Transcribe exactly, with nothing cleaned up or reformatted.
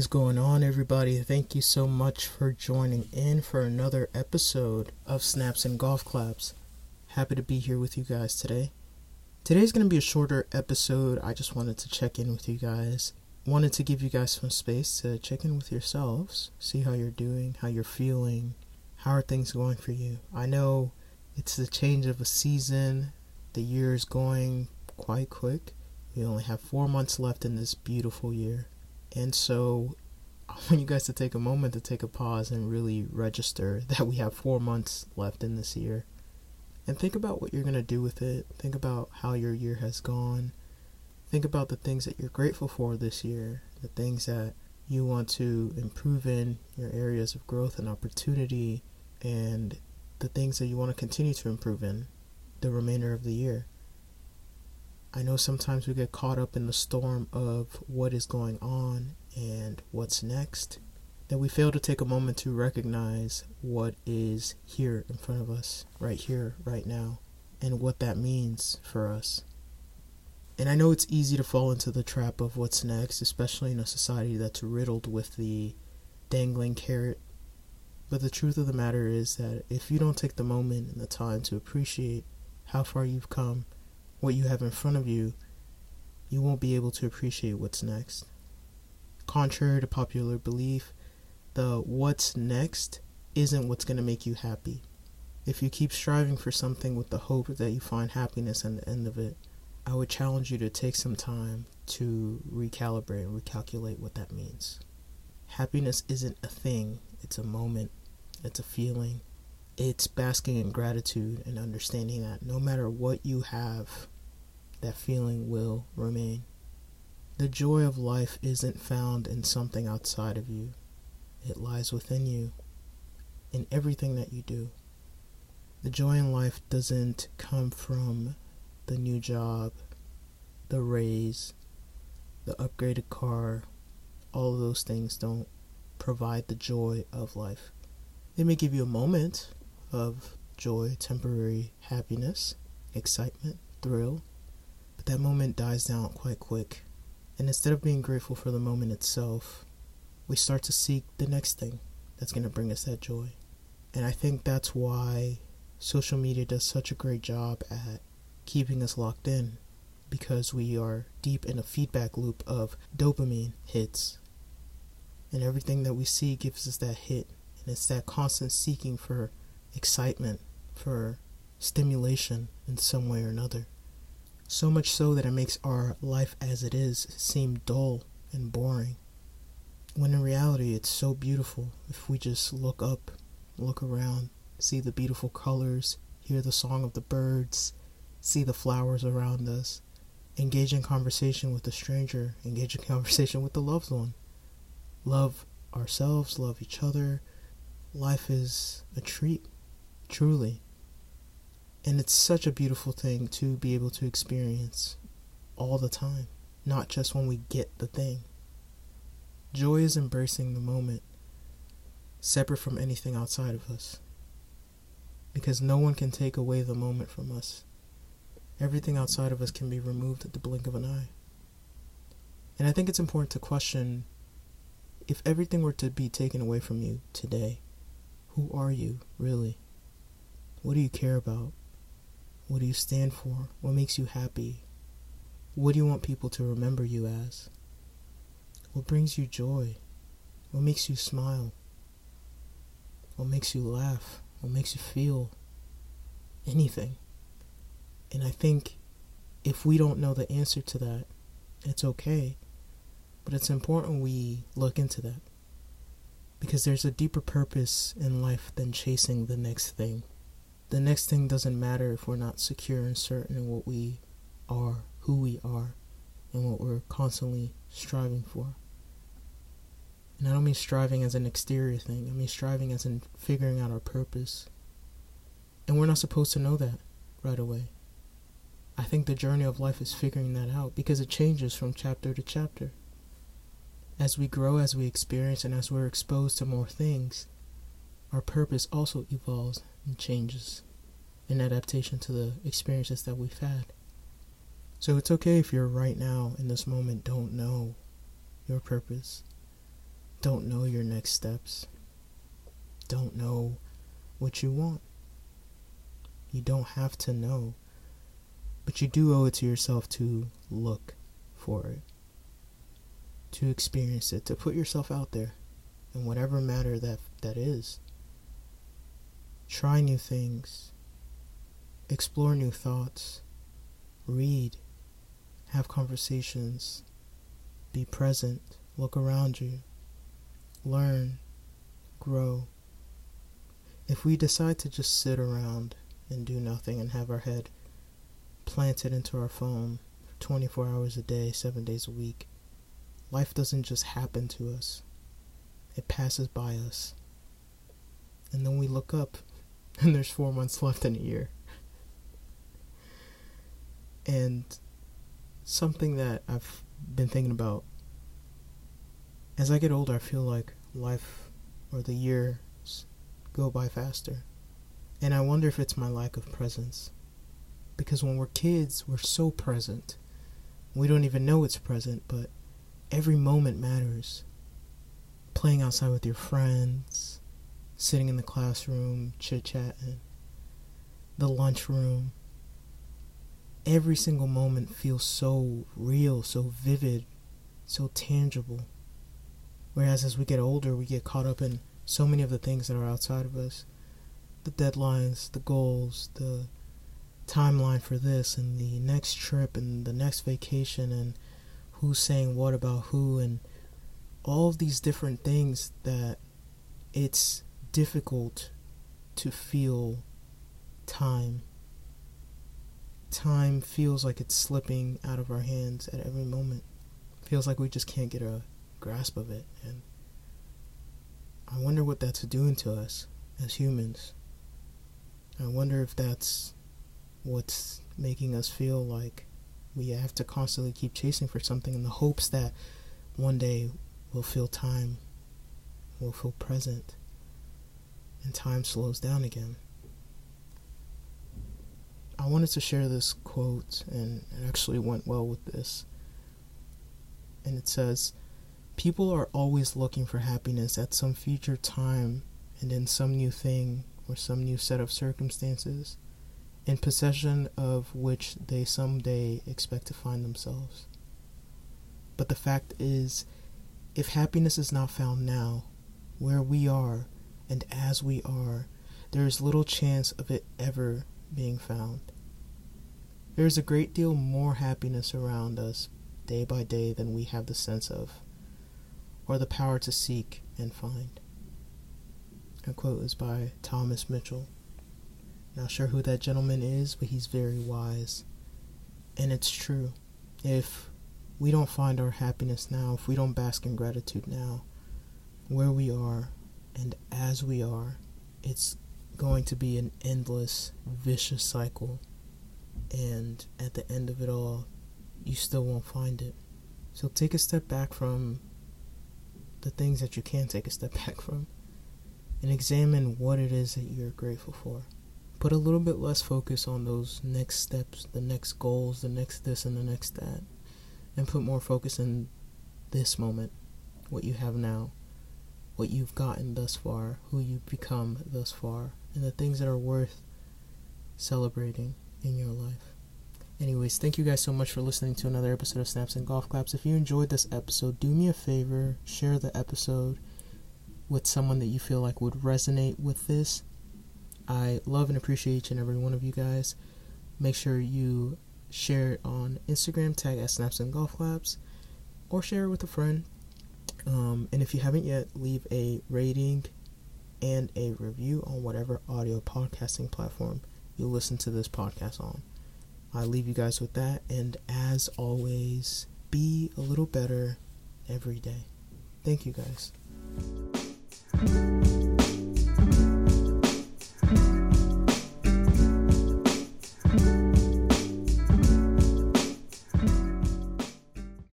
going on, everybody? Thank you so much for joining in for another episode of Snaps and Golf Claps. Happy to be here with you guys today. Today's going to be a shorter episode. I just wanted to check in with you guys. Wanted to give you guys some space to check in with yourselves, see how you're doing, how you're feeling, how are things going for you. I know it's the change of a season. The year is going quite quick. We only have four months left in this beautiful year. And so I want you guys to take a moment to take a pause and really register that we have four months left in this year. And think about what you're going to do with it. Think about how your year has gone. Think about the things that you're grateful for this year, the things that you want to improve in, your areas of growth and opportunity, and the things that you want to continue to improve in the remainder of the year. I know sometimes we get caught up in the storm of what is going on and what's next, that we fail to take a moment to recognize what is here in front of us, right here, right now, and what that means for us. And I know it's easy to fall into the trap of what's next, especially in a society that's riddled with the dangling carrot. But the truth of the matter is that if you don't take the moment and the time to appreciate how far you've come, what you have in front of you, you won't be able to appreciate what's next. Contrary to popular belief, the what's next isn't what's going to make you happy. If you keep striving for something with the hope that you find happiness at the end of it, I would challenge you to take some time to recalibrate and recalculate what that means. Happiness isn't a thing, it's a moment, it's a feeling. It's basking in gratitude and understanding that no matter what you have, that feeling will remain. The joy of life isn't found in something outside of you. It lies within you, in everything that you do. The joy in life doesn't come from the new job, the raise, the upgraded car. All of those things don't provide the joy of life. They may give you a moment of joy, temporary happiness, excitement, thrill, but that moment dies down quite quick. And instead of being grateful for the moment itself, we start to seek the next thing that's going to bring us that joy. And I think that's why social media does such a great job at keeping us locked in, because we are deep in a feedback loop of dopamine hits. And everything that we see gives us that hit, and it's that constant seeking for excitement, for stimulation in some way or another. So much so that it makes our life as it is seem dull and boring, when in reality it's so beautiful if we just look up, look around, see the beautiful colors, hear the song of the birds, see the flowers around us, engage in conversation with a stranger, engage in conversation with the loved one, love ourselves, love each other. Life is a treat. Truly. And it's such a beautiful thing to be able to experience all the time, not just when we get the thing. Joy is embracing the moment, separate from anything outside of us. Because no one can take away the moment from us. Everything outside of us can be removed at the blink of an eye. And I think it's important to question, if everything were to be taken away from you today, who are you, really? What do you care about? What do you stand for? What makes you happy? What do you want people to remember you as? What brings you joy? What makes you smile? What makes you laugh? What makes you feel? Anything. And I think if we don't know the answer to that, it's okay. But it's important we look into that. Because there's a deeper purpose in life than chasing the next thing. The next thing doesn't matter if we're not secure and certain in what we are, who we are, and what we're constantly striving for. And I don't mean striving as an exterior thing. I mean striving as in figuring out our purpose. And we're not supposed to know that right away. I think the journey of life is figuring that out, because it changes from chapter to chapter. As we grow, as we experience, and as we're exposed to more things, our purpose also evolves and changes in adaptation to the experiences that we've had. So it's okay if you're right now in this moment don't know your purpose. don't know your next steps, don't know what you want. You don't have to know, but you do owe it to yourself to look for it, to experience it, to put yourself out there in whatever matter that that is. Try new things, explore new thoughts, read, have conversations, be present, look around you, learn, grow. If we decide to just sit around and do nothing and have our head planted into our phone twenty-four hours a day, seven days a week, life doesn't just happen to us. It passes by us. And then we look up and there's four months left in a year. And something that I've been thinking about, as I get older, I feel like life or the years go by faster. And I wonder if it's my lack of presence. Because when we're kids, we're so present. We don't even know it's present, but every moment matters. Playing outside with your friends, sitting in the classroom, chit-chatting, the lunchroom. Every single moment feels so real, so vivid, so tangible. Whereas as we get older, we get caught up in so many of the things that are outside of us. The deadlines, the goals, the timeline for this and the next trip and the next vacation and who's saying what about who and all of these different things that it's difficult to feel time. Time feels like it's slipping out of our hands at every moment. Feels like we just can't get a grasp of it. And I wonder what that's doing to us as humans. I wonder if that's what's making us feel like we have to constantly keep chasing for something in the hopes that one day we'll feel time, we'll feel present, and time slows down again. I wanted to share this quote, and it actually went well with this. And it says, "People are always looking for happiness at some future time and in some new thing or some new set of circumstances, in possession of which they someday expect to find themselves. But the fact is, if happiness is not found now, where we are and as we are, there is little chance of it ever being found. There is a great deal more happiness around us day by day than we have the sense of, or the power to seek and find." That quote is by Thomas Mitchell. Not sure who that gentleman is, but he's very wise. And it's true. If we don't find our happiness now, if we don't bask in gratitude now, where we are and as we are, it's going to be an endless, vicious cycle. And at the end of it all, you still won't find it. So take a step back from the things that you can take a step back from and examine what it is that you're grateful for. Put a little bit less focus on those next steps, the next goals, the next this and the next that, and put more focus in this moment, what you have now, what you've gotten thus far, who you've become thus far, and the things that are worth celebrating in your life. Anyways, thank you guys so much for listening to another episode of Snaps and Golf Claps. If you enjoyed this episode, do me a favor, share the episode with someone that you feel like would resonate with this. I love and appreciate each and every one of you guys. Make sure you share it on Instagram, tag at Snaps and Golf Claps, or share it with a friend. Um, and if you haven't yet, leave a rating and a review on whatever audio podcasting platform you listen to this podcast on. I leave you guys with that, and as always, be a little better every day. Thank you guys.